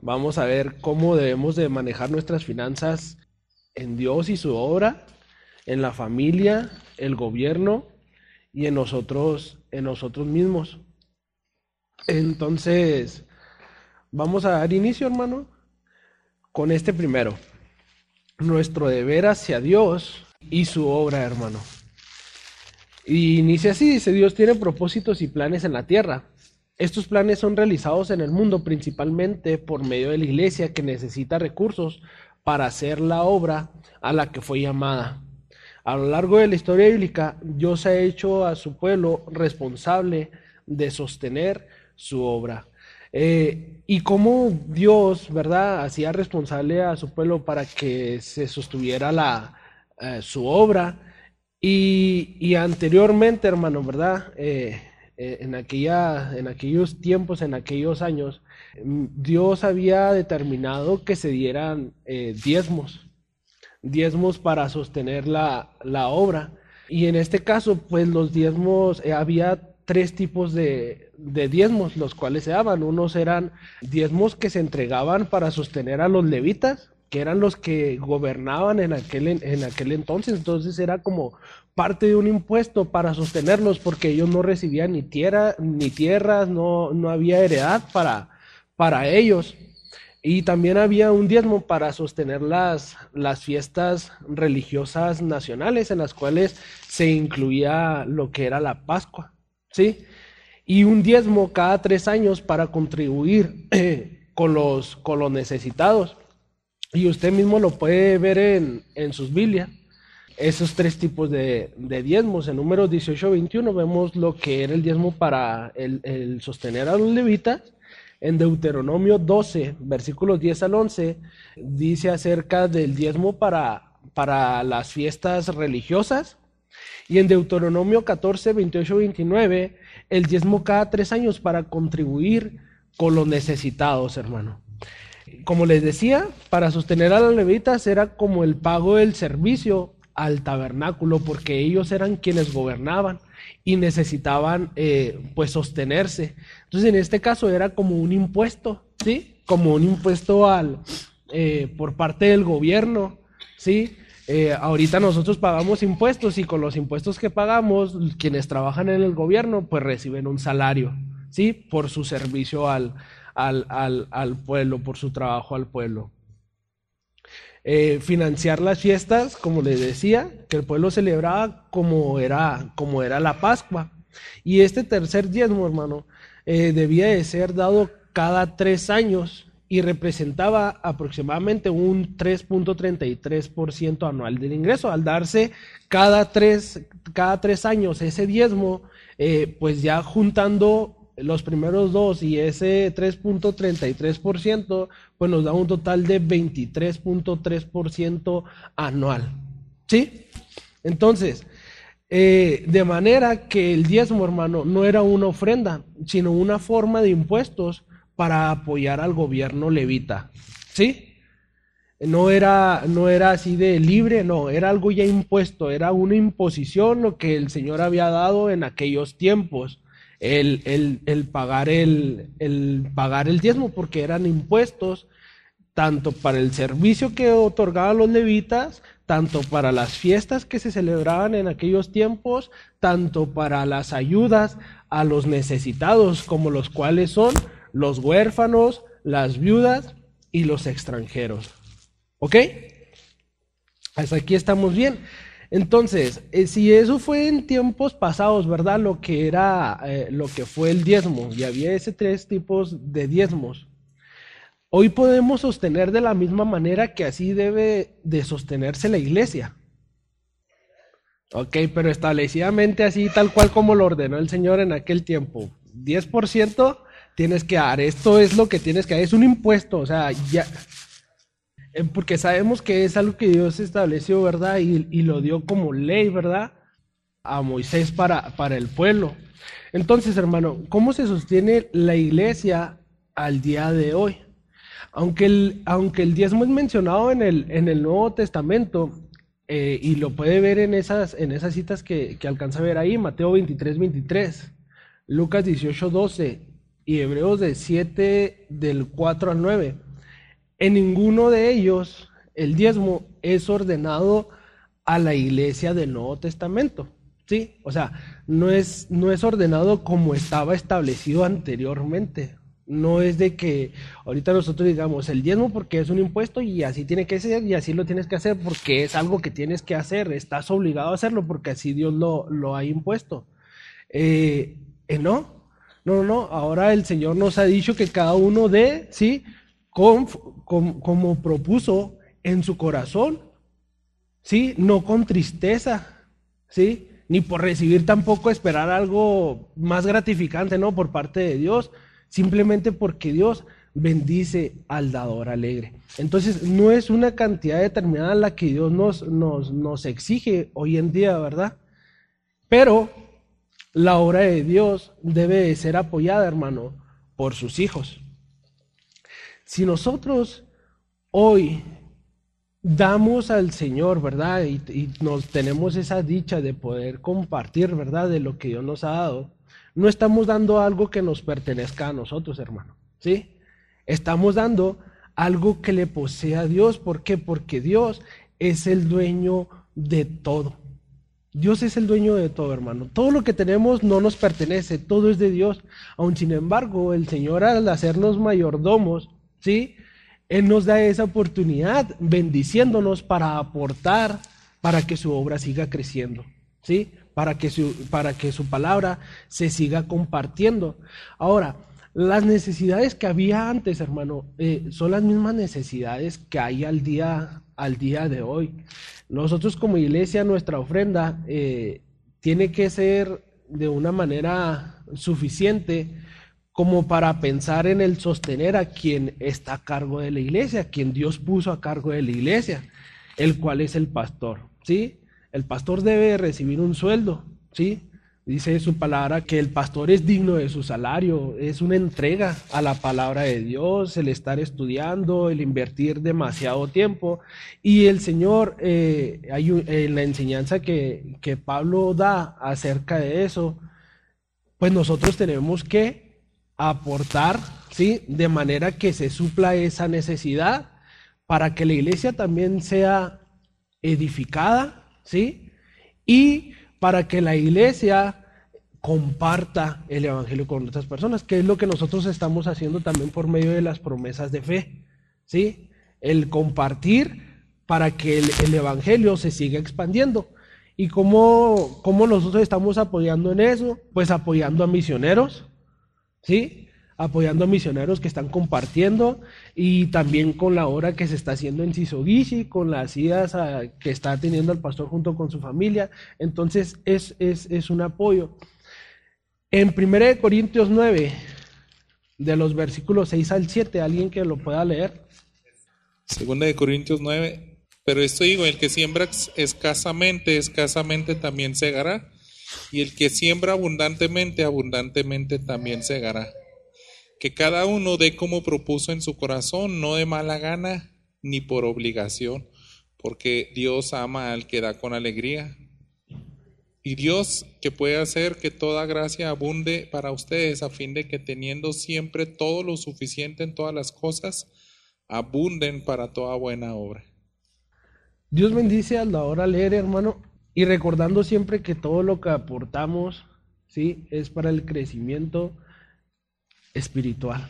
Vamos a ver cómo debemos de manejar nuestras finanzas en Dios y su obra, en la familia, el gobierno y en nosotros mismos. Entonces, vamos a dar inicio, hermano, con este primero. Nuestro deber hacia Dios y su obra, hermano. Y inicia así, dice: Dios tiene propósitos y planes en la tierra. Estos planes son realizados en el mundo principalmente por medio de la iglesia, que necesita recursos para hacer la obra a la que fue llamada. A lo largo de la historia bíblica, Dios ha hecho a su pueblo responsable de sostener su obra. Y cómo Dios, ¿verdad?, hacía responsable a su pueblo para que se sostuviera su obra. Y anteriormente, hermano, ¿verdad? En aquellos tiempos, en aquellos años, Dios había determinado que se dieran diezmos para sostener la obra. Y en este caso, pues los diezmos, había tres tipos de diezmos, los cuales se daban. Unos eran diezmos que se entregaban para sostener a los levitas, que eran los que gobernaban en aquel entonces. Entonces era como parte de un impuesto para sostenerlos, porque ellos no recibían ni tierras, no había heredad para ellos. Y también había un diezmo para sostener las fiestas religiosas nacionales, en las cuales se incluía lo que era la Pascua, ¿sí? Y un diezmo cada 3 años para contribuir con los necesitados. Y usted mismo lo puede ver en sus Biblias, esos tres tipos de diezmos. En Números 18-21 vemos lo que era el diezmo para el sostener a los levitas. En Deuteronomio 12, versículos 10 al 11, dice acerca del diezmo para las fiestas religiosas. Y en Deuteronomio 14, 28-29, el diezmo cada 3 años para contribuir con los necesitados, hermano. Como les decía, para sostener a los levitas era como el pago del servicio al tabernáculo, porque ellos eran quienes gobernaban y necesitaban pues sostenerse. Entonces en este caso era como un impuesto, ¿sí? Como un impuesto por parte del gobierno, ¿sí? Ahorita nosotros pagamos impuestos, y con los impuestos que pagamos, quienes trabajan en el gobierno pues reciben un salario, ¿sí? Por su servicio al pueblo, por su trabajo al pueblo. Financiar las fiestas, como les decía, que el pueblo celebraba, como era la Pascua. Y este tercer diezmo, hermano, debía de ser dado cada 3 años y representaba aproximadamente un 3.33% anual del ingreso. Al darse cada tres años ese diezmo, pues ya juntando los primeros dos y ese 3.33%, pues nos da un total de 23.3% anual, ¿sí? Entonces, de manera que el diezmo, hermano, no era una ofrenda, sino una forma de impuestos para apoyar al gobierno levita, ¿sí? No era así de libre, no, era algo ya impuesto, era una imposición lo que el Señor había dado en aquellos tiempos. El pagar el diezmo, porque eran impuestos tanto para el servicio que otorgaban los levitas, tanto para las fiestas que se celebraban en aquellos tiempos, tanto para las ayudas a los necesitados, como los cuales son los huérfanos, las viudas y los extranjeros. ¿Ok? Hasta aquí estamos bien. Entonces, si eso fue en tiempos pasados, ¿verdad? Lo que fue el diezmo, y había ese 3 tipos de diezmos. Hoy podemos sostener de la misma manera que así debe de sostenerse la iglesia. Ok, pero establecidamente así, tal cual como lo ordenó el Señor en aquel tiempo. 10% tienes que dar, esto es lo que tienes que dar, es un impuesto, o sea, ya... Porque sabemos que es algo que Dios estableció, ¿verdad? Y lo dio como ley, ¿verdad? A Moisés para el pueblo. Entonces, hermano, ¿cómo se sostiene la iglesia al día de hoy? Aunque el diezmo es mencionado en el Nuevo Testamento, y lo puede ver en esas citas que alcanza a ver ahí, Mateo 23:23, Lucas 18:12 y Hebreos 7 del 4 al 9. En ninguno de ellos el diezmo es ordenado a la iglesia del Nuevo Testamento, ¿sí? O sea, no es ordenado como estaba establecido anteriormente. No es de que ahorita nosotros digamos el diezmo porque es un impuesto y así tiene que ser y así lo tienes que hacer porque es algo que tienes que hacer, estás obligado a hacerlo porque así Dios lo ha impuesto. No, no, ahora el Señor nos ha dicho que cada uno dé, ¿sí? Como propuso en su corazón, ¿sí? No con tristeza, ¿sí? Ni por recibir tampoco esperar algo más gratificante, ¿no? Por parte de Dios, simplemente porque Dios bendice al dador alegre. Entonces, no es una cantidad determinada la que Dios nos exige hoy en día, ¿verdad? Pero la obra de Dios debe de ser apoyada, hermano, por sus hijos. Si nosotros hoy damos al Señor, ¿verdad? Y nos tenemos esa dicha de poder compartir, ¿verdad? De lo que Dios nos ha dado. No estamos dando algo que nos pertenezca a nosotros, hermano, ¿sí? Estamos dando algo que le posee a Dios. ¿Por qué? Porque Dios es el dueño de todo. Dios es el dueño de todo, hermano. Todo lo que tenemos no nos pertenece, todo es de Dios. Aun sin embargo, el Señor al hacernos mayordomos, ¿sí? Él nos da esa oportunidad bendiciéndonos para aportar, para que su obra siga creciendo, ¿sí? Para que su palabra se siga compartiendo. Ahora, las necesidades que había antes, hermano, son las mismas necesidades que hay al día de hoy. Nosotros como iglesia, nuestra ofrenda tiene que ser de una manera suficiente como para pensar en el sostener a quien está a cargo de la iglesia, a quien Dios puso a cargo de la iglesia, el cual es el pastor, ¿sí? El pastor debe recibir un sueldo, ¿sí? Dice su palabra que el pastor es digno de su salario, es una entrega a la palabra de Dios, el estar estudiando, el invertir demasiado tiempo. Y el Señor, en la enseñanza que Pablo da acerca de eso, pues nosotros tenemos que aportar, ¿sí? De manera que se supla esa necesidad para que la iglesia también sea edificada, ¿sí? Y para que la iglesia comparta el evangelio con otras personas, que es lo que nosotros estamos haciendo también por medio de las promesas de fe, ¿sí? El compartir para que el evangelio se siga expandiendo. ¿Y cómo nosotros estamos apoyando en eso? Pues apoyando a misioneros, ¿sí? Apoyando a misioneros que están compartiendo y también con la obra que se está haciendo en Sisogishi, con las idas que está teniendo el pastor junto con su familia. Entonces es un apoyo. En 1 Corintios 9, de los versículos 6 al 7, alguien que lo pueda leer. 2 Corintios 9, pero esto digo, el que siembra escasamente también segará, y el que siembra abundantemente también segará. Que cada uno dé como propuso en su corazón, no de mala gana ni por obligación, porque Dios ama al que da con alegría. Y Dios que puede hacer que toda gracia abunde para ustedes, a fin de que teniendo siempre todo lo suficiente en todas las cosas, abunden para toda buena obra. Dios bendice al dador alegre, hermano, y recordando siempre que todo lo que aportamos, ¿sí? Es para el crecimiento espiritual.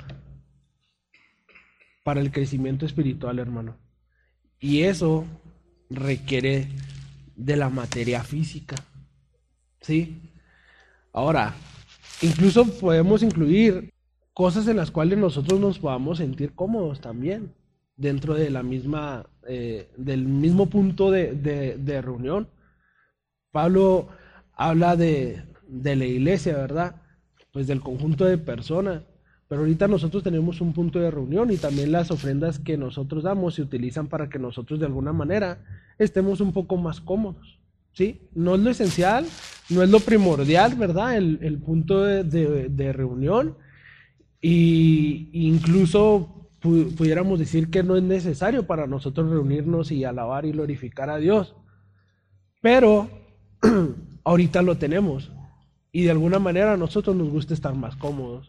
Para el crecimiento espiritual, hermano. Y eso requiere de la materia física, ¿sí? Ahora, incluso podemos incluir cosas en las cuales nosotros nos podamos sentir cómodos también, dentro de la misma, del mismo punto de reunión. Pablo habla de la iglesia, ¿verdad? Pues del conjunto de personas. Pero ahorita nosotros tenemos un punto de reunión y también las ofrendas que nosotros damos se utilizan para que nosotros de alguna manera estemos un poco más cómodos, ¿sí? No es lo esencial, no es lo primordial, ¿verdad? El punto de reunión, y incluso pudiéramos decir que no es necesario para nosotros reunirnos y alabar y glorificar a Dios, pero ahorita lo tenemos y de alguna manera a nosotros nos gusta estar más cómodos.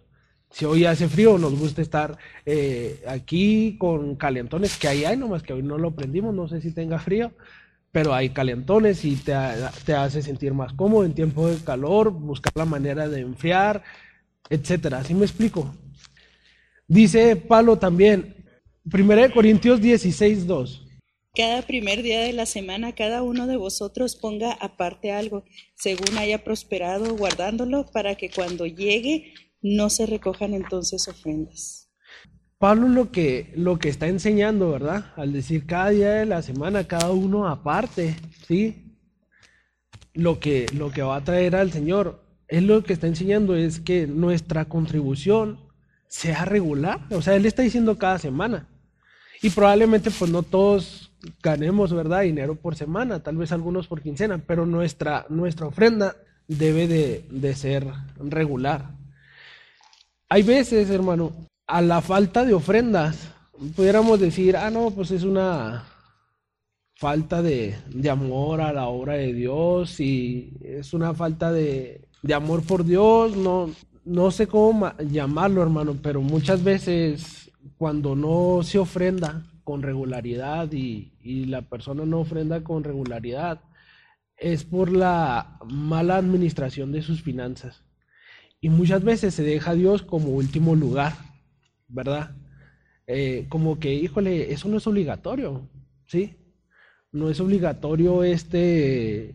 Si hoy hace frío, nos gusta estar aquí con calentones, que ahí hay, nomás que hoy no lo prendimos, no sé si tenga frío, pero hay calentones y te hace sentir más cómodo en tiempo de calor, buscar la manera de enfriar, etcétera. ¿Sí me explico? Dice Pablo también, 1 Corintios 16:2. Cada primer día de la semana, cada uno de vosotros ponga aparte algo, según haya prosperado, guardándolo, para que cuando llegue no se recojan entonces ofrendas. Pablo lo que está enseñando, ¿verdad? Al decir cada día de la semana, cada uno aparte, ¿sí? Lo que va a traer al Señor, él lo que está enseñando es que nuestra contribución sea regular. O sea, él está diciendo cada semana. Y probablemente pues no todos ganemos, ¿verdad?, dinero por semana, tal vez algunos por quincena, pero nuestra ofrenda debe de ser regular. Hay veces, hermano, a la falta de ofrendas, pudiéramos decir, no, pues es una falta de amor a la obra de Dios y es una falta de amor por Dios, no sé cómo llamarlo, hermano, pero muchas veces cuando no se ofrenda con regularidad y la persona no ofrenda con regularidad, es por la mala administración de sus finanzas. Y muchas veces se deja a Dios como último lugar, ¿verdad? Como que, híjole, eso no es obligatorio, ¿sí? No es obligatorio el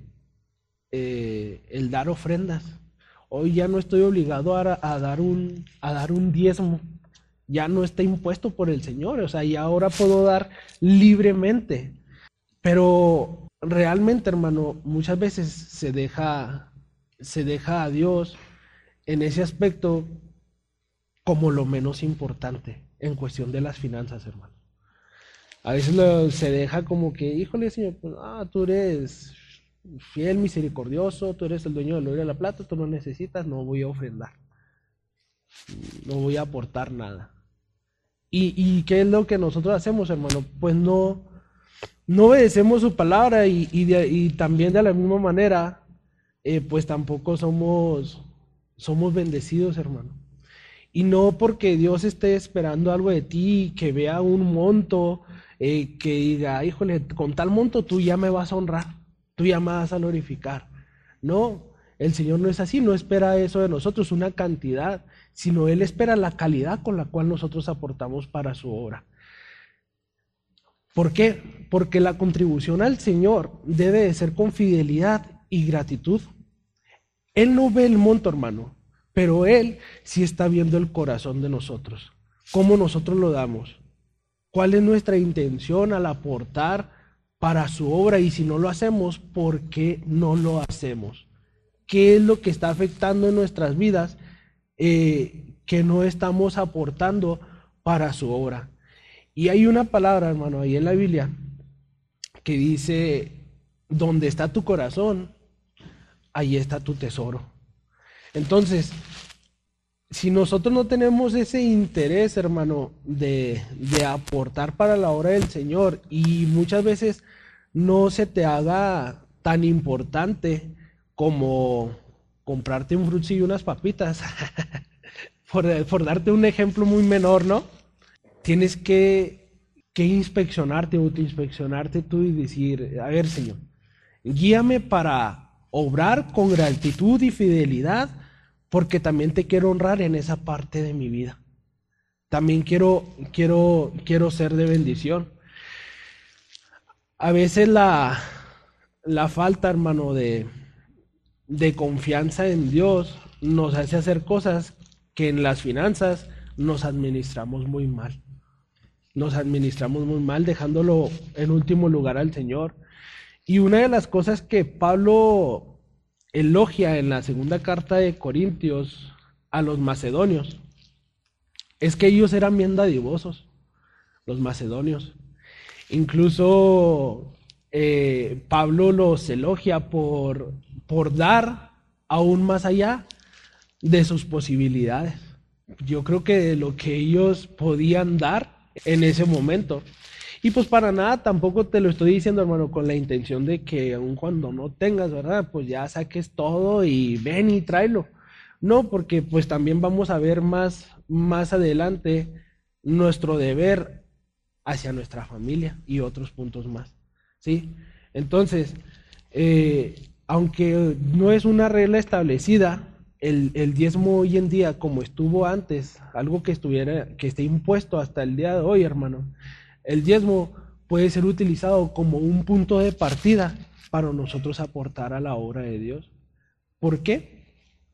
dar ofrendas. Hoy ya no estoy obligado a dar un diezmo. Ya no está impuesto por el Señor, o sea, y ahora puedo dar libremente. Pero realmente, hermano, muchas veces se deja a Dios en ese aspecto como lo menos importante en cuestión de las finanzas, hermano. A veces se deja como que, híjole, Señor, pues, tú eres fiel, misericordioso, tú eres el dueño del oro y de la plata, tú no necesitas, no voy a ofrendar, no voy a aportar nada. ¿Y qué es lo que nosotros hacemos, hermano? Pues no obedecemos su palabra y también de la misma manera, pues tampoco somos bendecidos, hermano. Y no porque Dios esté esperando algo de ti, que vea un monto, que diga, híjole, con tal monto tú ya me vas a honrar, tú ya me vas a glorificar. No, el Señor no es así, no espera eso de nosotros, una cantidad, sino Él espera la calidad con la cual nosotros aportamos para su obra. ¿Por qué? Porque la contribución al Señor debe de ser con fidelidad y gratitud. Él no ve el monto, hermano, pero Él sí está viendo el corazón de nosotros, cómo nosotros lo damos, cuál es nuestra intención al aportar para su obra, y si no lo hacemos, ¿por qué no lo hacemos? ¿Qué es lo que está afectando en nuestras vidas que no estamos aportando para su obra? Y hay una palabra, hermano, ahí en la Biblia que dice, donde está tu corazón, ahí está tu tesoro. Entonces, si nosotros no tenemos ese interés, hermano, de aportar para la obra del Señor, y muchas veces no se te haga tan importante como comprarte un frutzi y unas papitas, por darte un ejemplo muy menor, ¿no? Tienes que inspeccionarte, autoinspeccionarte tú y decir, a ver, Señor, guíame para obrar con gratitud y fidelidad, porque también te quiero honrar en esa parte de mi vida. También quiero ser de bendición. A veces la falta, hermano, de confianza en Dios nos hace hacer cosas que en las finanzas nos administramos muy mal. Nos administramos muy mal, dejándolo en último lugar al Señor. Y una de las cosas que Pablo elogia en la segunda carta de Corintios a los macedonios es que ellos eran bien dadivosos, los macedonios. Incluso Pablo los elogia por dar aún más allá de sus posibilidades. Yo creo que de lo que ellos podían dar en ese momento. Y pues para nada tampoco te lo estoy diciendo, hermano, con la intención de que aun cuando no tengas, ¿verdad? Pues ya saques todo y ven y tráelo. No, porque pues también vamos a ver más adelante nuestro deber hacia nuestra familia y otros puntos más, ¿sí? Entonces, aunque no es una regla establecida, el diezmo hoy en día, como estuvo antes, algo que esté impuesto hasta el día de hoy, hermano, el diezmo puede ser utilizado como un punto de partida para nosotros aportar a la obra de Dios. ¿Por qué?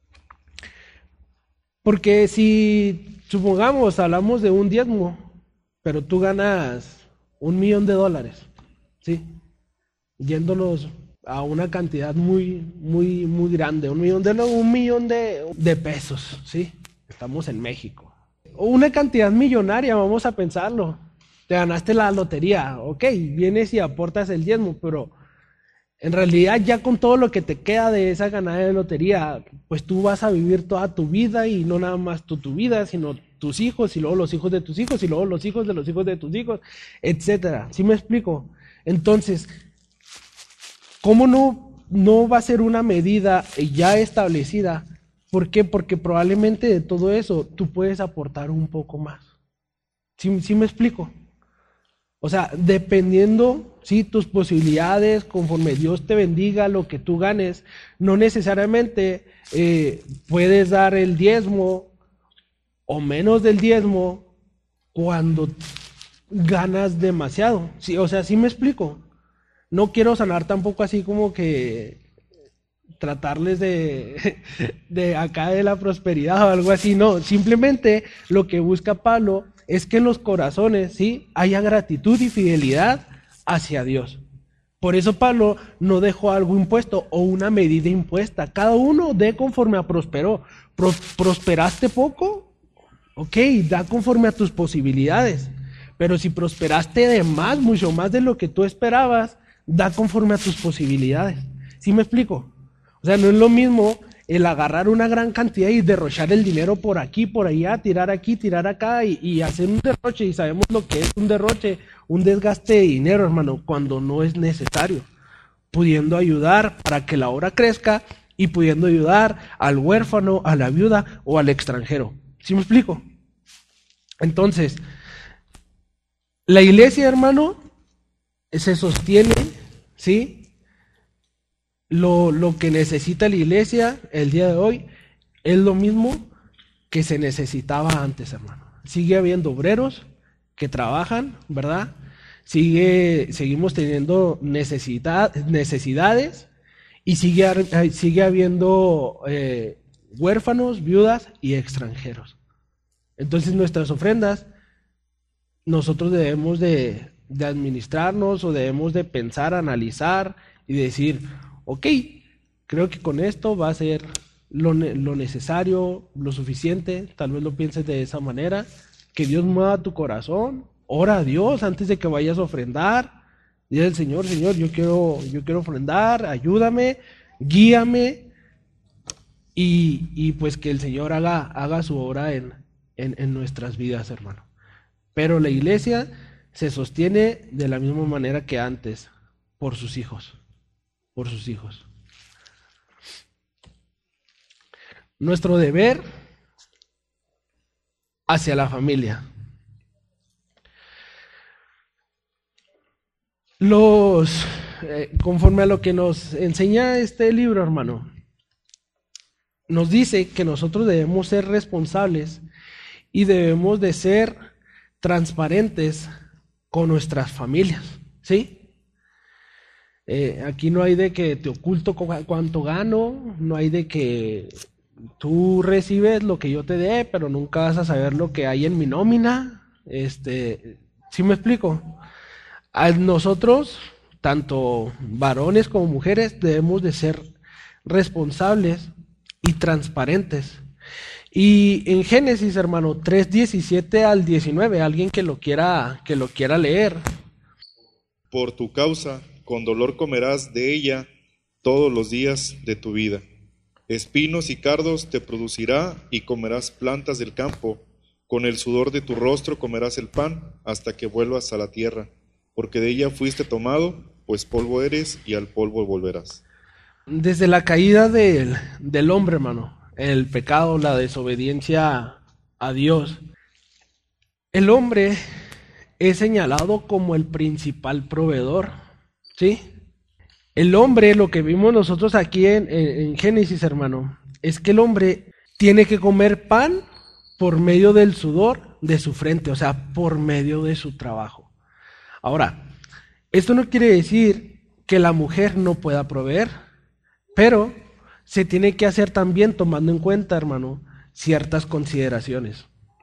Porque si, supongamos, hablamos de un diezmo, pero tú ganas $1,000,000, ¿sí? Yéndonos a una cantidad muy grande, $1,000,000 de pesos, ¿sí? Estamos en México. Una cantidad millonaria, vamos a pensarlo. Te ganaste la lotería, ok, vienes y aportas el diezmo, pero en realidad ya con todo lo que te queda de esa ganada de lotería, pues tú vas a vivir toda tu vida, y no nada más tu vida, sino tus hijos, y luego los hijos de tus hijos, y luego los hijos de los hijos de tus hijos, etcétera. ¿Sí me explico? Entonces, ¿cómo no va a ser una medida ya establecida? ¿Por qué? Porque probablemente de todo eso tú puedes aportar un poco más. ¿Sí me explico? O sea, dependiendo, sí, tus posibilidades, conforme Dios te bendiga, lo que tú ganes, no necesariamente puedes dar el diezmo o menos del diezmo cuando ganas demasiado. Sí, o sea, ¿sí me explico? No quiero sonar tampoco así como que tratarles de acá de la prosperidad o algo así, no, simplemente lo que busca Pablo es que en los corazones, ¿sí?, haya gratitud y fidelidad hacia Dios. Por eso Pablo no dejó algo impuesto o una medida impuesta. Cada uno dé conforme a prosperó. ¿Prosperaste poco? Ok, da conforme a tus posibilidades. Pero si prosperaste de más, mucho más de lo que tú esperabas, da conforme a tus posibilidades. ¿Sí me explico? O sea, no es lo mismo el agarrar una gran cantidad y derrochar el dinero por aquí, por allá, tirar aquí, tirar acá y hacer un derroche. Y sabemos lo que es un derroche, un desgaste de dinero, hermano, cuando no es necesario. Pudiendo ayudar para que la obra crezca y pudiendo ayudar al huérfano, a la viuda o al extranjero. ¿Sí me explico? Entonces, la iglesia, hermano, se sostiene, ¿sí?, lo que necesita la iglesia el día de hoy es lo mismo que se necesitaba antes, hermano. Sigue habiendo obreros que trabajan, ¿verdad? Seguimos teniendo necesidades y sigue habiendo huérfanos, viudas y extranjeros. Entonces nuestras ofrendas, nosotros debemos de administrarnos, o debemos de pensar, analizar y decir, ok, creo que con esto va a ser lo necesario, lo suficiente. Tal vez lo pienses de esa manera, que Dios mueva tu corazón, ora a Dios antes de que vayas a ofrendar. Dile al Señor, Señor, yo quiero ofrendar, ayúdame, guíame, y pues que el Señor haga su obra en nuestras vidas, hermano. Pero la iglesia se sostiene de la misma manera que antes, por sus hijos. Nuestro deber hacia la familia. Conforme a lo que nos enseña este libro, hermano, nos dice que nosotros debemos ser responsables y debemos de ser transparentes con nuestras familias, ¿sí? Aquí no hay de que te oculto cuánto gano, no hay de que tú recibes lo que yo te dé, pero nunca vas a saber lo que hay en mi nómina. ¿Sí me explico? A nosotros, tanto varones como mujeres, debemos de ser responsables y transparentes. Y en Génesis, hermano, 3:17 al 19, alguien que lo quiera leer. Por tu causa, con dolor comerás de ella todos los días de tu vida. Espinos y cardos te producirá y comerás plantas del campo. Con el sudor de tu rostro comerás el pan hasta que vuelvas a la tierra, porque de ella fuiste tomado, pues polvo eres y al polvo volverás. Desde la caída del hombre, hermano, el pecado, la desobediencia a Dios, el hombre es señalado como el principal proveedor, ¿sí? El hombre, lo que vimos nosotros aquí en Génesis, hermano, es que el hombre tiene que comer pan por medio del sudor de su frente, o sea, por medio de su trabajo. Ahora, esto no quiere decir que la mujer no pueda proveer, pero se tiene que hacer también tomando en cuenta, hermano, ciertas consideraciones.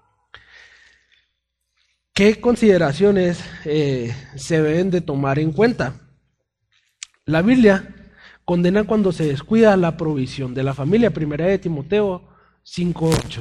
¿Qué consideraciones se deben de tomar en cuenta? La Biblia condena cuando se descuida la provisión de la familia. Primera de Timoteo 5:8.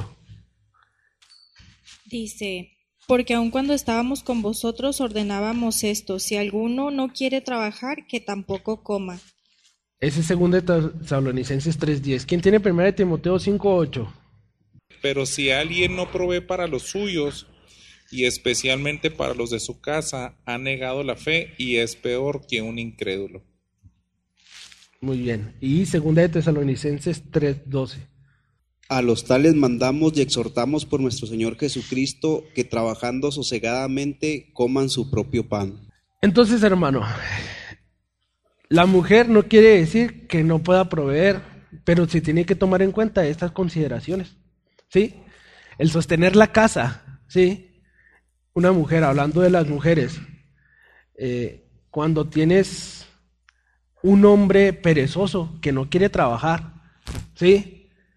Dice, porque aun cuando estábamos con vosotros ordenábamos esto, si alguno no quiere trabajar, que tampoco coma. Ese es 2 de Tesalonicenses 3:10. ¿Quién tiene Primera de Timoteo 5:8? Pero si alguien no provee para los suyos, y especialmente para los de su casa, ha negado la fe y es peor que un incrédulo. Muy bien. Y 2 de Tesalonicenses 3:12. A los tales mandamos y exhortamos por nuestro Señor Jesucristo que trabajando sosegadamente coman su propio pan. Entonces, hermano, la mujer no quiere decir que no pueda proveer, pero se tiene que tomar en cuenta estas consideraciones, ¿sí? El sostener la casa, ¿sí? Una mujer, hablando de las mujeres, cuando tienes un hombre perezoso que no quiere trabajar, ¿sí?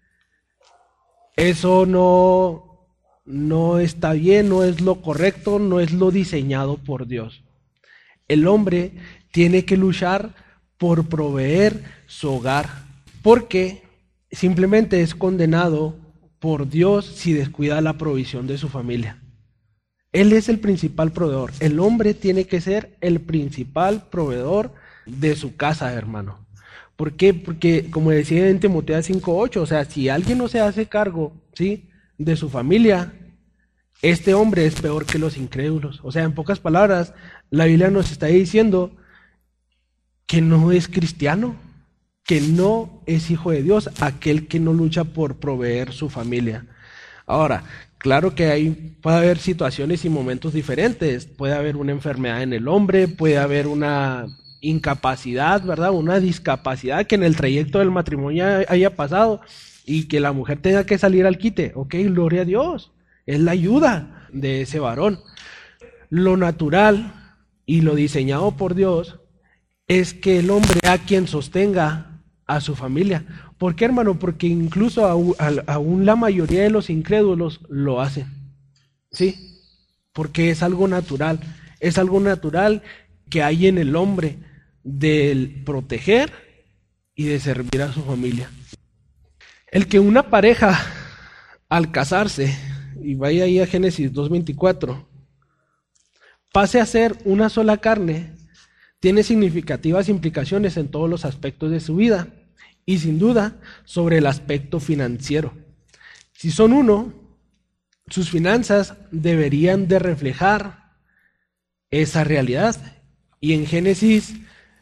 Eso no está bien, no es lo correcto, no es lo diseñado por Dios. El hombre tiene que luchar por proveer su hogar, porque simplemente es condenado por Dios si descuida la provisión de su familia. Él es el principal proveedor. El hombre tiene que ser el principal proveedor de su casa, hermano. ¿Por qué? Porque, como decía en Timoteo 5:8, o sea, si alguien no se hace cargo, ¿sí?, de su familia, este hombre es peor que los incrédulos. O sea, en pocas palabras, la Biblia nos está diciendo que no es cristiano, que no es hijo de Dios, aquel que no lucha por proveer su familia. Ahora, claro que puede haber situaciones y momentos diferentes. Puede haber una enfermedad en el hombre, puede haber una incapacidad, ¿verdad? Una discapacidad que en el trayecto del matrimonio haya pasado y que la mujer tenga que salir al quite. Ok, gloria a Dios. Es la ayuda de ese varón. Lo natural y lo diseñado por Dios es que el hombre sea quien sostenga a su familia. ¿Por qué, hermano? Porque incluso aún la mayoría de los incrédulos lo hacen, ¿sí? Porque es algo natural que hay en el hombre del proteger y de servir a su familia. El que una pareja al casarse, y vaya ahí a Génesis 2:24, pase a ser una sola carne, tiene significativas implicaciones en todos los aspectos de su vida. Y sin duda, sobre el aspecto financiero. Si son uno, sus finanzas deberían de reflejar esa realidad. Y en Génesis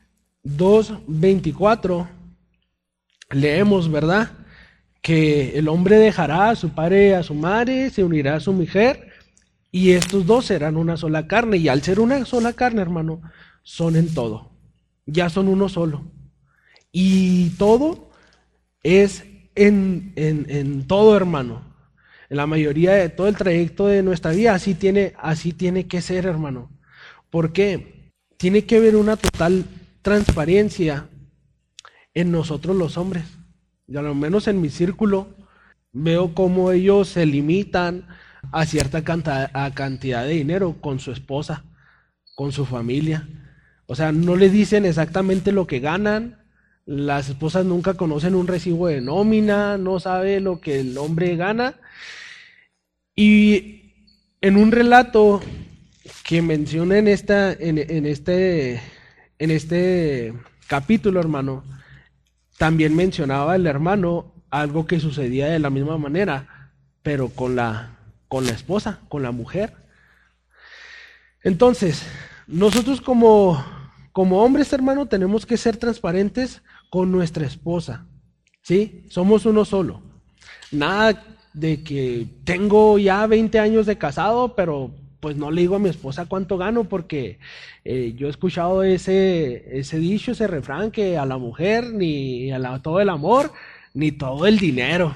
2:24 leemos, ¿verdad?, que el hombre dejará a su padre y a su madre, se unirá a su mujer, y estos dos serán una sola carne. Y al ser una sola carne, hermano, son en todo. Ya son uno solo. Y todo es en todo, hermano. En la mayoría de todo el trayecto de nuestra vida, así tiene que ser, hermano. ¿Por qué? Tiene que haber una total transparencia en nosotros los hombres. Y a lo menos en mi círculo veo cómo ellos se limitan a cierta cantidad de dinero con su esposa, con su familia. O sea, no le dicen exactamente lo que ganan. Las esposas nunca conocen un recibo de nómina, no sabe lo que el hombre gana. Y en un relato que menciona en este capítulo, hermano, también mencionaba el hermano algo que sucedía de la misma manera, pero con la esposa, con la mujer. Entonces, nosotros como hombres, hermano, tenemos que ser transparentes con nuestra esposa, ¿sí? Somos uno solo. Nada de que tengo ya 20 años de casado, pero pues no le digo a mi esposa cuánto gano, porque yo he escuchado ese dicho, ese refrán, que a la mujer ni todo el amor, ni todo el dinero.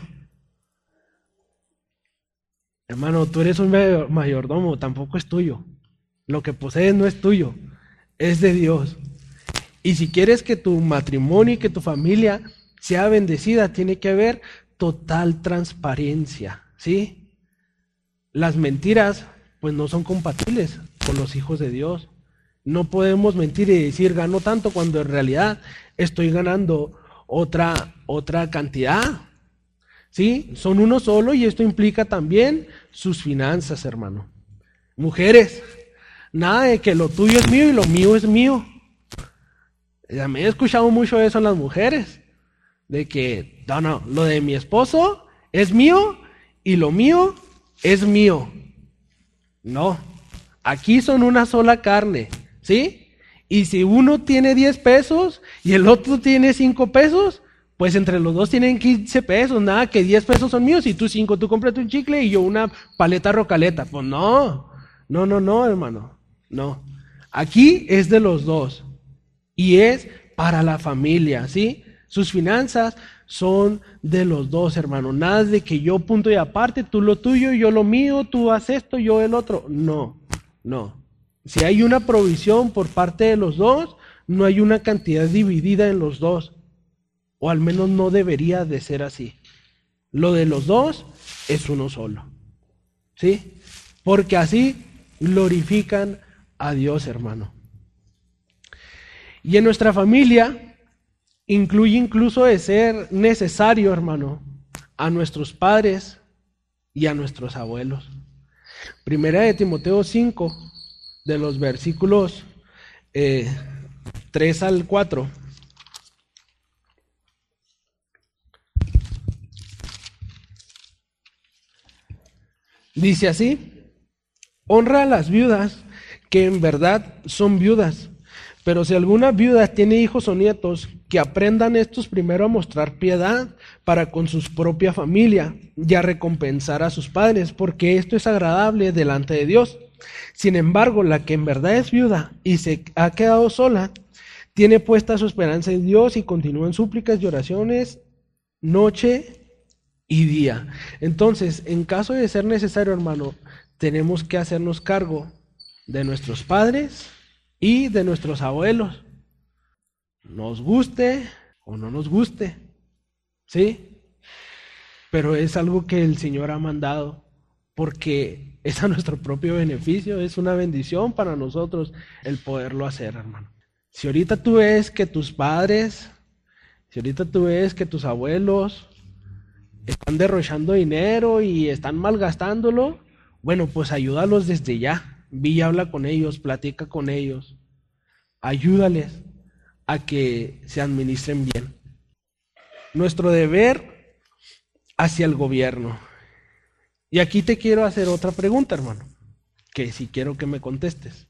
Hermano, tú eres un mayordomo, tampoco es tuyo. Lo que posees no es tuyo, es de Dios. Y si quieres que tu matrimonio y que tu familia sea bendecida, tiene que haber total transparencia, ¿sí? Las mentiras, pues no son compatibles con los hijos de Dios. No podemos mentir y decir gano tanto cuando en realidad estoy ganando otra cantidad, ¿sí? Son uno solo y esto implica también sus finanzas, hermano. Mujeres, nada de que lo tuyo es mío y lo mío es mío. Ya me he escuchado mucho eso en las mujeres, de que no, lo de mi esposo es mío y lo mío es mío. No, aquí son una sola carne, ¿sí? Y si uno tiene 10 pesos y el otro tiene 5 pesos, pues entre los dos tienen 15 pesos, nada que 10 pesos son míos y tú 5, tú cómprate un chicle y yo una paleta rocaleta. Pues no, hermano, no. Aquí es de los dos y es para la familia, ¿sí? Sus finanzas son de los dos, hermano. Nada de que yo punto y aparte, tú lo tuyo, yo lo mío, tú haces esto, yo el otro. No. Si hay una provisión por parte de los dos, no hay una cantidad dividida en los dos. O al menos no debería de ser así. Lo de los dos es uno solo. ¿Sí? Porque así glorifican a Dios, hermano. Y en nuestra familia incluye incluso de ser necesario, hermano, a nuestros padres y a nuestros abuelos. Primera de Timoteo 5, de los versículos 3 al 4. Dice así: honra a las viudas que en verdad son viudas, pero si alguna viuda tiene hijos o nietos, que aprendan estos primero a mostrar piedad para con su propia familia y a recompensar a sus padres, porque esto es agradable delante de Dios. Sin embargo, la que en verdad es viuda y se ha quedado sola, tiene puesta su esperanza en Dios y continúa en súplicas y oraciones noche y día. Entonces, en caso de ser necesario, hermano, tenemos que hacernos cargo de nuestros padres y de nuestros abuelos, nos guste o no nos guste, ¿sí? Pero es algo que el Señor ha mandado, porque es a nuestro propio beneficio, es una bendición para nosotros el poderlo hacer, hermano. Si ahorita tú ves que tus padres, si ahorita tú ves que tus abuelos están derrochando dinero y están malgastándolo, bueno, pues ayúdalos desde ya. Ve y habla con ellos, platica con ellos, ayúdales a que se administren bien. Nuestro deber hacia el gobierno. Y aquí te quiero hacer otra pregunta, hermano, que sí quiero que me contestes.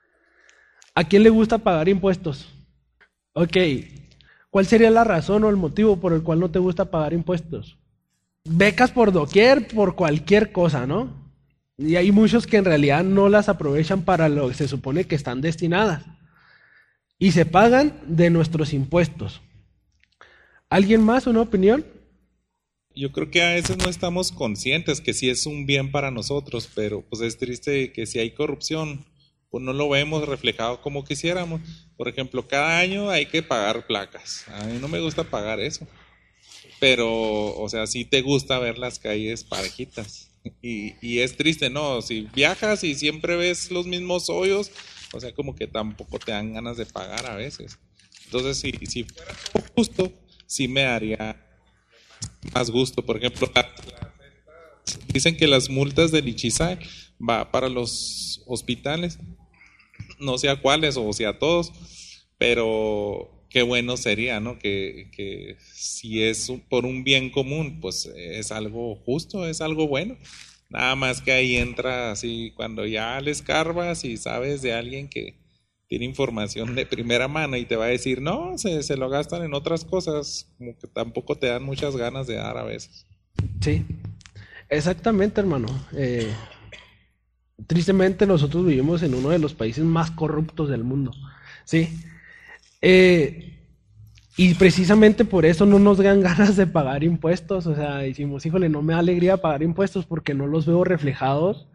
¿A quién le gusta pagar impuestos? Ok, ¿cuál sería la razón o el motivo por el cual no te gusta pagar impuestos? Becas por doquier, por cualquier cosa, ¿no? Y hay muchos que en realidad no las aprovechan para lo que se supone que están destinadas. Y se pagan de nuestros impuestos. ¿Alguien más, una opinión? Yo creo que a veces no estamos conscientes que sí es un bien para nosotros, pero pues es triste que si hay corrupción, pues no lo vemos reflejado como quisiéramos. Por ejemplo, cada año hay que pagar placas. A mí no me gusta pagar eso. Pero, o sea, sí te gusta ver las calles parejitas. Y es triste, ¿no? Si viajas y siempre ves los mismos hoyos, o sea, como que tampoco te dan ganas de pagar a veces. Entonces, si fuera todo justo, sí me daría más gusto. Por ejemplo, dicen que las multas del ICHISAE va para los hospitales, no sé a cuáles o si a todos, pero qué bueno sería, ¿no? Que si es por un bien común, pues es algo justo, es algo bueno. Nada más que ahí entra así, cuando ya le escarbas y sabes de alguien que tiene información de primera mano y te va a decir, no, se lo gastan en otras cosas, como que tampoco te dan muchas ganas de dar a veces. Sí, exactamente, hermano. Tristemente nosotros vivimos en uno de los países más corruptos del mundo, ¿sí? Y precisamente por eso no nos dan ganas de pagar impuestos. O sea, decimos, híjole, no me da alegría pagar impuestos porque no los veo reflejados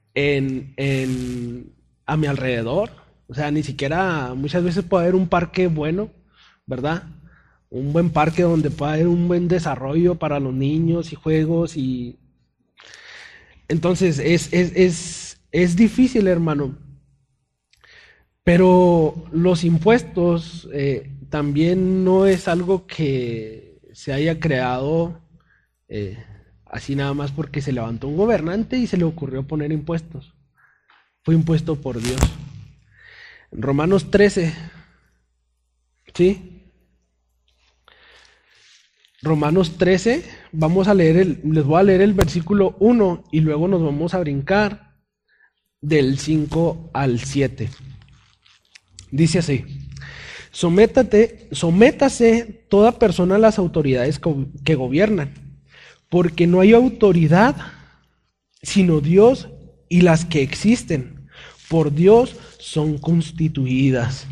a mi alrededor. O sea, ni siquiera muchas veces puede haber un parque bueno, ¿verdad? Un buen parque donde pueda haber un buen desarrollo para los niños y juegos. Y entonces es difícil, hermano. Pero los impuestos también no es algo que se haya creado así nada más porque se levantó un gobernante y se le ocurrió poner impuestos. Fue impuesto por Dios. Romanos 13, ¿sí? Romanos 13, vamos a leer les voy a leer el versículo 1 y luego nos vamos a brincar del 5 al 7. Dice así: sométase toda persona a las autoridades que gobiernan, porque no hay autoridad sino Dios, y las que existen por Dios son constituidas.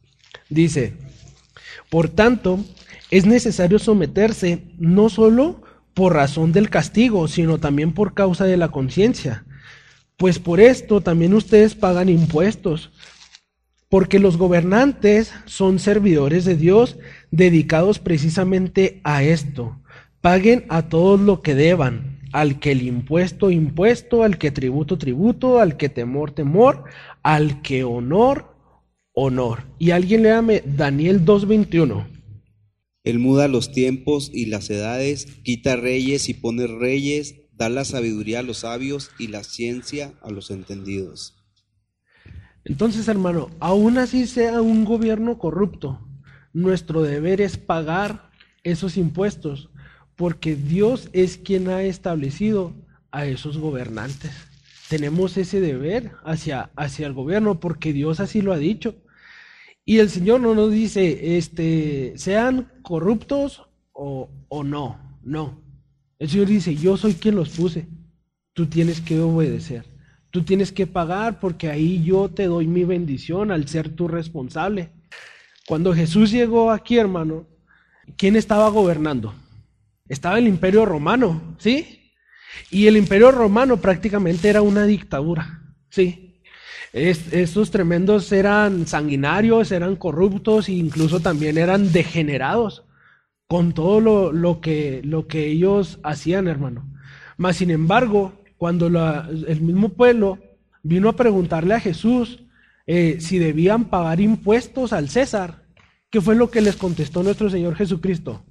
Dice: por tanto, es necesario someterse no solo por razón del castigo, sino también por causa de la conciencia, pues por esto también ustedes pagan impuestos. Porque los gobernantes son servidores de Dios dedicados precisamente a esto. Paguen a todos lo que deban, al que el impuesto, impuesto, al que tributo, tributo, al que temor, temor, al que honor, honor. Y alguien léame Daniel 2:21. Él muda los tiempos y las edades, quita reyes y pone reyes, da la sabiduría a los sabios y la ciencia a los entendidos. Entonces, hermano, aún así sea un gobierno corrupto, nuestro deber es pagar esos impuestos, porque Dios es quien ha establecido a esos gobernantes. Tenemos ese deber hacia el gobierno, porque Dios así lo ha dicho. Y el Señor no nos dice, sean corruptos o no, no. El Señor dice, yo soy quien los puse, tú tienes que obedecer. Tú tienes que pagar porque ahí yo te doy mi bendición al ser tú responsable. Cuando Jesús llegó aquí, hermano, ¿quién estaba gobernando? Estaba el Imperio Romano, ¿sí? Y el Imperio Romano prácticamente era una dictadura, ¿sí? Estos tremendos eran sanguinarios, eran corruptos e incluso también eran degenerados con todo lo que ellos hacían, hermano. Mas, sin embargo, cuando el mismo pueblo vino a preguntarle a Jesús si debían pagar impuestos al César, ¿qué fue lo que les contestó nuestro Señor Jesucristo?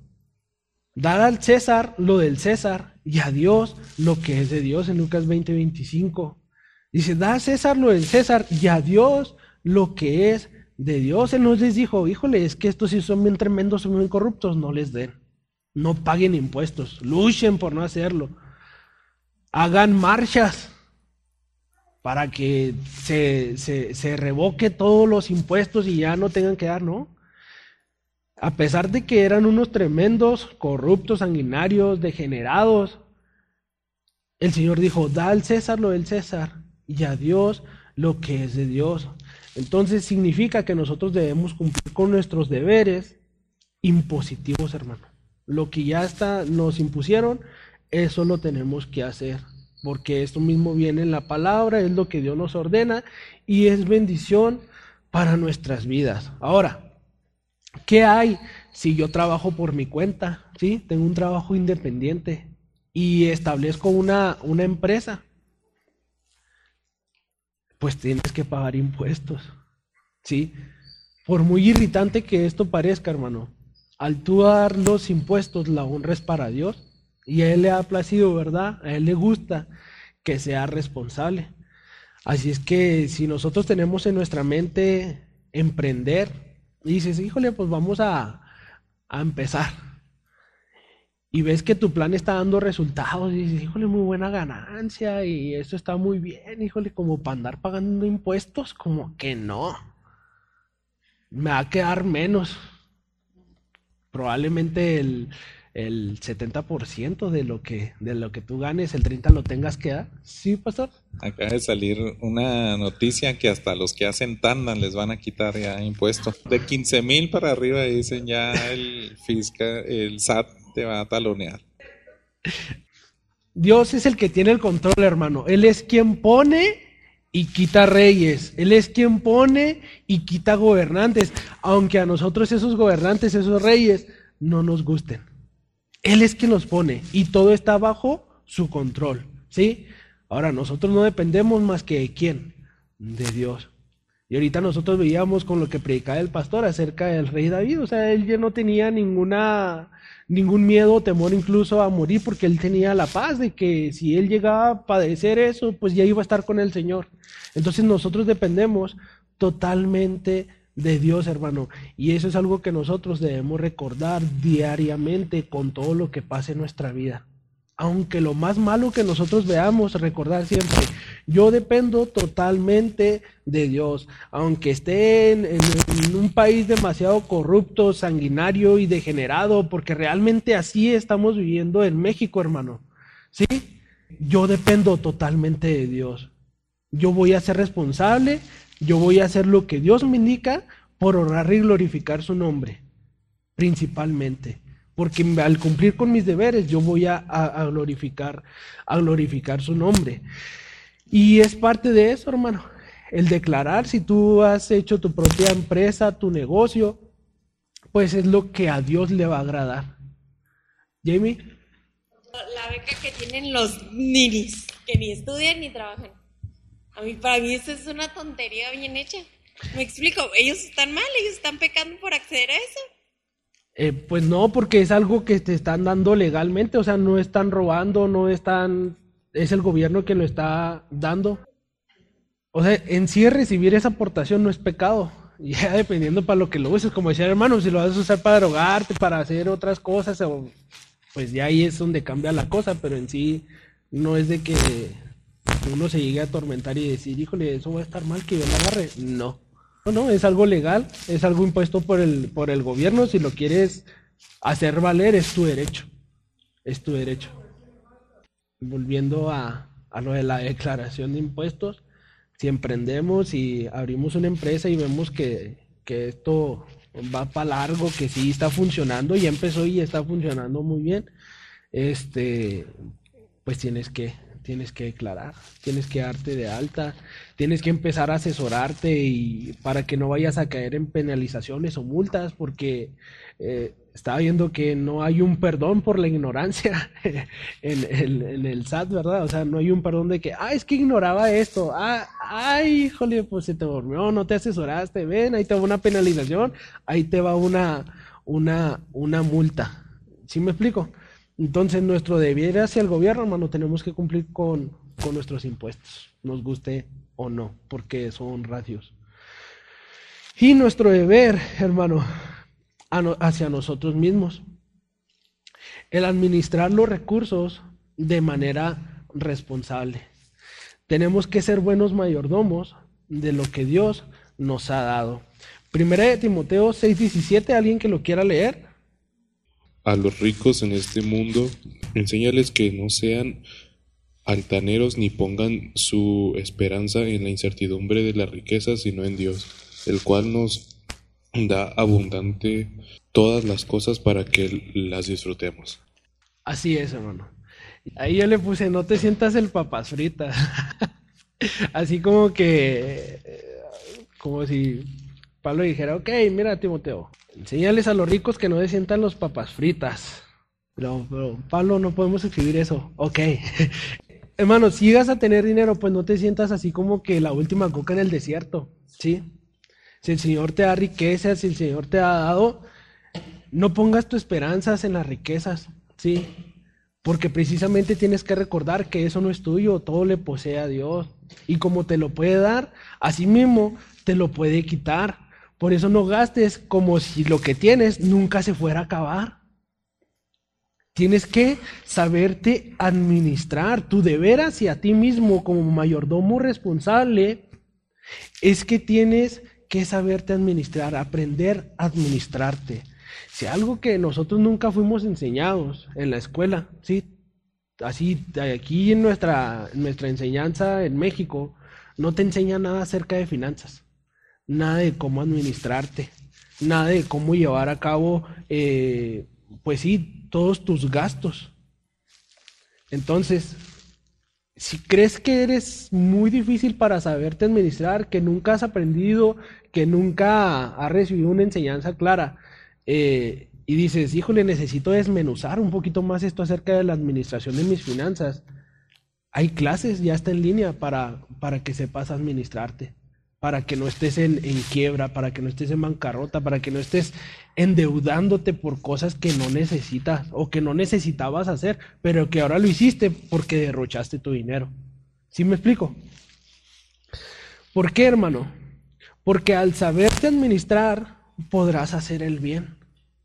Dar al César lo del César y a Dios lo que es de Dios, en Lucas 20:25. Dice, da a César lo del César y a Dios lo que es de Dios. Él nos les dijo, híjole, es que estos sí son bien tremendos, son bien corruptos, no les den, no paguen impuestos, luchen por no hacerlo. Hagan marchas para que se revoque todos los impuestos y ya no tengan que dar, ¿no? A pesar de que eran unos tremendos, corruptos, sanguinarios, degenerados, el Señor dijo, da al César lo del César y a Dios lo que es de Dios. Entonces significa que nosotros debemos cumplir con nuestros deberes impositivos, hermano. Lo que ya nos impusieron, eso lo tenemos que hacer, porque esto mismo viene en la palabra, es lo que Dios nos ordena y es bendición para nuestras vidas. Ahora, ¿qué hay si yo trabajo por mi cuenta? ¿Sí? Tengo un trabajo independiente y establezco una empresa. Pues tienes que pagar impuestos, ¿sí? Por muy irritante que esto parezca, hermano, al tú dar los impuestos, la honra es para Dios. Y a Él le ha placido, ¿verdad? A Él le gusta que sea responsable. Así es que si nosotros tenemos en nuestra mente emprender, y dices, híjole, pues vamos a empezar. Y ves que tu plan está dando resultados, y dices, híjole, muy buena ganancia, y esto está muy bien, híjole, como para andar pagando impuestos, como que no. Me va a quedar menos. Probablemente el 70% de lo que tú ganes, el 30% lo tengas que dar. ¿Sí, pastor? Acaba de salir una noticia que hasta los que hacen tanda les van a quitar ya impuestos. De 15,000 para arriba dicen ya el SAT te va a talonear. Dios es el que tiene el control, hermano. Él es quien pone y quita reyes. Él es quien pone y quita gobernantes. Aunque a nosotros esos gobernantes, esos reyes, no nos gusten. Él es quien los pone y todo está bajo su control, ¿sí? Ahora, nosotros no dependemos más que de ¿quién? De Dios. Y ahorita nosotros veíamos con lo que predicaba el pastor acerca del rey David. O sea, él ya no tenía ningún miedo o temor incluso a morir, porque él tenía la paz de que si él llegaba a padecer eso, pues ya iba a estar con el Señor. Entonces nosotros dependemos totalmente de Dios, hermano, y eso es algo que nosotros debemos recordar diariamente con todo lo que pase en nuestra vida. Aunque lo más malo que nosotros veamos, recordar siempre, yo dependo totalmente de Dios. Aunque esté en un país demasiado corrupto, sanguinario y degenerado, porque realmente así estamos viviendo en México, hermano, ¿sí? Yo dependo totalmente de Dios. Yo voy a ser responsable. Yo voy a hacer lo que Dios me indica por honrar y glorificar su nombre, principalmente. Porque al cumplir con mis deberes, yo voy a glorificar su nombre. Y es parte de eso, hermano. El declarar, si tú has hecho tu propia empresa, tu negocio, pues es lo que a Dios le va a agradar. Jamie. La beca que tienen los ninis, que ni estudian ni trabajan. Para mí eso es una tontería bien hecha. Me explico, ellos están mal, ellos están pecando por acceder a eso. Pues no, porque es algo que te están dando legalmente, o sea, no están robando, es el gobierno que lo está dando. O sea, en sí recibir esa aportación no es pecado, ya dependiendo para lo que lo uses, como decía el hermano, si lo vas a usar para drogarte, para hacer otras cosas, pues ya ahí es donde cambia la cosa, pero en sí no es de que uno se llegue a atormentar y decir, híjole, eso va a estar mal que yo la agarre. No, es algo legal, es algo impuesto por el gobierno. Si lo quieres hacer valer, es tu derecho. Volviendo a lo de la declaración de impuestos, si emprendemos y abrimos una empresa y vemos que esto va para largo, que sí está funcionando, ya empezó y está funcionando muy bien, pues tienes que declarar, tienes que darte de alta, tienes que empezar a asesorarte y para que no vayas a caer en penalizaciones o multas, porque estaba viendo que no hay un perdón por la ignorancia en el SAT, ¿verdad? O sea, no hay un perdón de que, es que ignoraba esto, ay, híjole, pues se te durmió, no te asesoraste, ven, ahí te va una penalización, ahí te va una multa. ¿Sí me explico? Entonces, nuestro deber hacia el gobierno, hermano, tenemos que cumplir con nuestros impuestos, nos guste o no, porque son ratios. Y nuestro deber, hermano, hacia nosotros mismos, el administrar los recursos de manera responsable. Tenemos que ser buenos mayordomos de lo que Dios nos ha dado. Primera de Timoteo 6:17, ¿alguien que lo quiera leer? A los ricos en este mundo, enséñales que no sean altaneros ni pongan su esperanza en la incertidumbre de las riquezas, sino en Dios, el cual nos da abundante todas las cosas para que las disfrutemos. Así es, hermano. Ahí yo le puse, no te sientas el papas fritas. Así como si Pablo dijera, ok, mira, Timoteo, enséñales a los ricos que no se sientan los papas fritas. Pero Pablo, no podemos escribir eso. Ok. Hermano, si llegas a tener dinero, pues no te sientas así como que la última coca en el desierto, ¿sí? Si el Señor te da riquezas, si el Señor te ha dado, no pongas tus esperanzas en las riquezas, ¿sí? Porque precisamente tienes que recordar que eso no es tuyo, todo le posee a Dios. Y como te lo puede dar, así mismo te lo puede quitar. Por eso no gastes como si lo que tienes nunca se fuera a acabar. Tienes que saberte administrar. Tu deber hacia ti mismo como mayordomo responsable es que tienes que saberte administrar, aprender a administrarte. Si algo que nosotros nunca fuimos enseñados en la escuela, ¿sí? Así, aquí en nuestra enseñanza en México, no te enseña nada acerca de finanzas, nada de cómo administrarte, nada de cómo llevar a cabo, pues sí, todos tus gastos. Entonces, si crees que eres muy difícil para saberte administrar, que nunca has aprendido, que nunca has recibido una enseñanza clara, y dices, híjole, necesito desmenuzar un poquito más esto acerca de la administración de mis finanzas, hay clases, ya está en línea para que sepas administrarte, para que no estés en quiebra, para que no estés en bancarrota, para que no estés endeudándote por cosas que no necesitas o que no necesitabas hacer, pero que ahora lo hiciste porque derrochaste tu dinero. ¿Sí me explico? ¿Por qué, hermano? Porque al saberte administrar, podrás hacer el bien.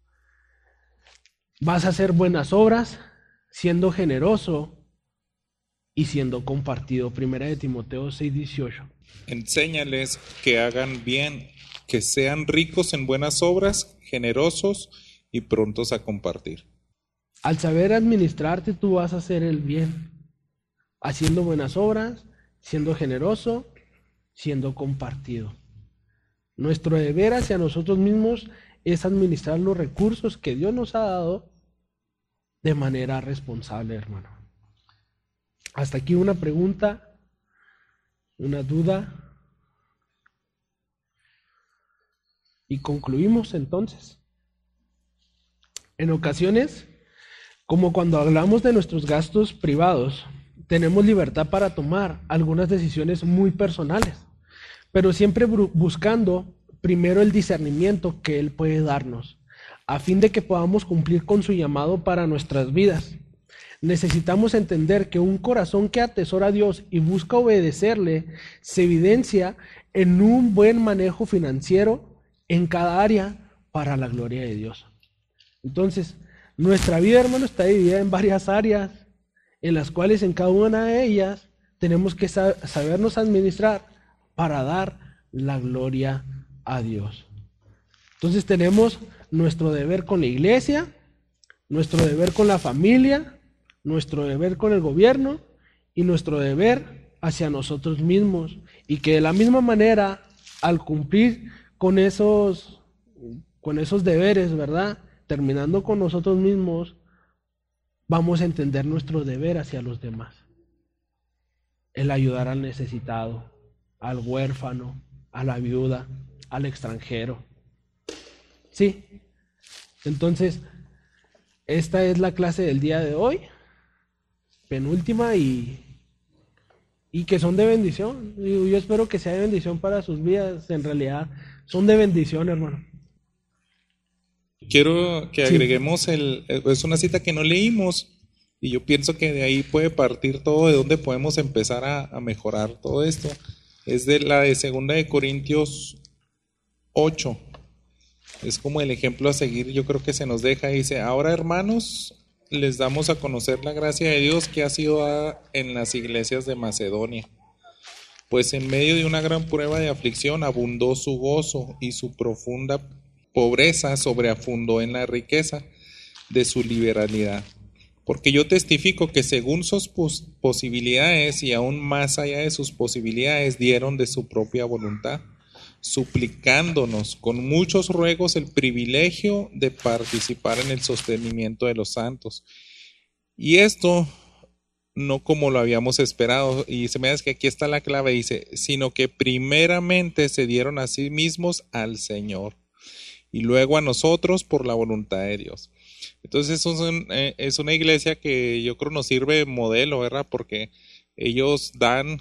Vas a hacer buenas obras, siendo generoso y siendo compartido. Primera de Timoteo 6:18. Enséñales que hagan bien, que sean ricos en buenas obras, generosos y prontos a compartir. Al saber administrarte, tú vas a hacer el bien, haciendo buenas obras, siendo generoso, siendo compartido. Nuestro deber hacia nosotros mismos es administrar los recursos que Dios nos ha dado de manera responsable, hermano. Hasta aquí una pregunta, una duda. Y concluimos entonces. En ocasiones, como cuando hablamos de nuestros gastos privados, tenemos libertad para tomar algunas decisiones muy personales, pero siempre buscando primero el discernimiento que Él puede darnos, a fin de que podamos cumplir con su llamado para nuestras vidas. Necesitamos entender que un corazón que atesora a Dios y busca obedecerle se evidencia en un buen manejo financiero en cada área para la gloria de Dios. Entonces, nuestra vida, hermano, está dividida en varias áreas, en las cuales en cada una de ellas tenemos que sabernos administrar para dar la gloria a Dios. Entonces tenemos nuestro deber con la iglesia, nuestro deber con la familia, nuestro deber con el gobierno y nuestro deber hacia nosotros mismos. Y que de la misma manera, al cumplir con esos deberes, ¿verdad? Terminando con nosotros mismos, vamos a entender nuestro deber hacia los demás. El ayudar al necesitado, al huérfano, a la viuda, al extranjero. Sí. Entonces, esta es la clase del día de hoy, penúltima y que son de bendición. Yo espero que sea de bendición para sus vidas. En realidad, son de bendición, hermano. Quiero que agreguemos es una cita que no leímos y yo pienso que de ahí puede partir todo, de dónde podemos empezar a mejorar todo esto. Es de la de 2 de Corintios 8. Es como el ejemplo a seguir, yo creo que se nos deja. Dice, ahora hermanos, les damos a conocer la gracia de Dios que ha sido dada en las iglesias de Macedonia. Pues en medio de una gran prueba de aflicción abundó su gozo y su profunda pobreza sobreabundó en la riqueza de su liberalidad. Porque yo testifico que según sus posibilidades y aún más allá de sus posibilidades dieron de su propia voluntad, suplicándonos con muchos ruegos el privilegio de participar en el sostenimiento de los santos. Y esto no como lo habíamos esperado, y se me hace que aquí está la clave, dice, sino que primeramente se dieron a sí mismos al Señor y luego a nosotros por la voluntad de Dios. Entonces es una iglesia que yo creo nos sirve de modelo, ¿verdad? Porque ellos dan,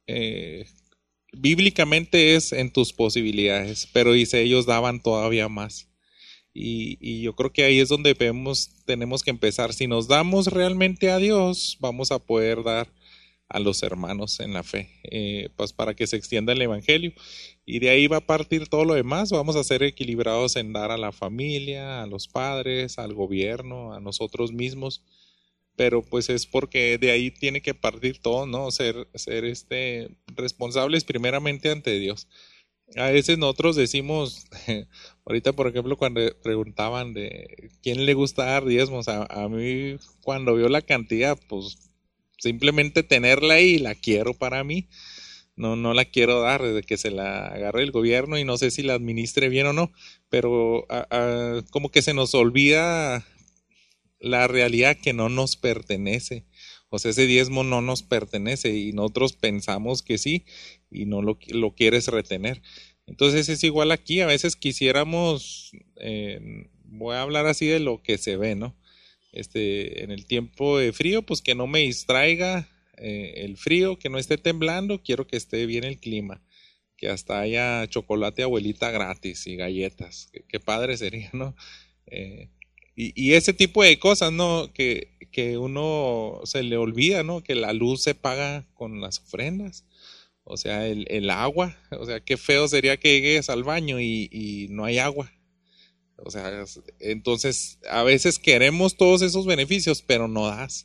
bíblicamente es en tus posibilidades, pero dice ellos daban todavía más. Y yo creo que ahí es donde tenemos que empezar. Si nos damos realmente a Dios, vamos a poder dar a los hermanos en la fe, pues para que se extienda el evangelio. Y de ahí va a partir todo lo demás. Vamos a ser equilibrados en dar a la familia, a los padres, al gobierno, a nosotros mismos. Pero pues es porque de ahí tiene que partir todo, ¿no? Ser responsables primeramente ante Dios. A veces nosotros decimos, ahorita por ejemplo cuando preguntaban de quién le gusta dar diezmos, a mí cuando veo la cantidad, pues simplemente tenerla ahí la quiero para mí, no la quiero dar desde que se la agarre el gobierno y no sé si la administre bien o no, pero como que se nos olvida la realidad que no nos pertenece. O sea, ese diezmo no nos pertenece y nosotros pensamos que sí y no lo quieres retener. Entonces es igual aquí, a veces quisiéramos, voy a hablar así de lo que se ve, ¿no? En el tiempo de frío, pues que no me distraiga el frío, que no esté temblando, quiero que esté bien el clima, que hasta haya chocolate abuelita gratis y galletas, qué padre sería, ¿no? Y ese tipo de cosas, ¿no? Que uno se le olvida, ¿no? Que la luz se paga con las ofrendas. O sea, el agua. O sea, qué feo sería que llegues al baño y no hay agua. O sea, entonces a veces queremos todos esos beneficios, pero no das.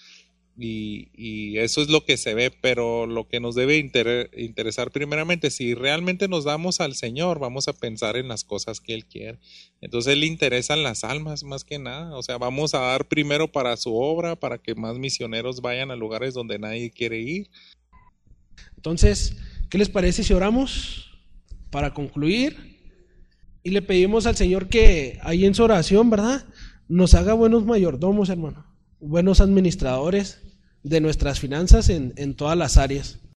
Y eso es lo que se ve, pero lo que nos debe interesar primeramente, si realmente nos damos al Señor, vamos a pensar en las cosas que Él quiere. Entonces le interesan las almas más que nada, o sea, vamos a dar primero para su obra, para que más misioneros vayan a lugares donde nadie quiere ir. Entonces, ¿qué les parece si oramos para concluir? Y le pedimos al Señor que ahí en su oración, ¿verdad?, nos haga buenos mayordomos, hermano, buenos administradores de nuestras finanzas en todas las áreas.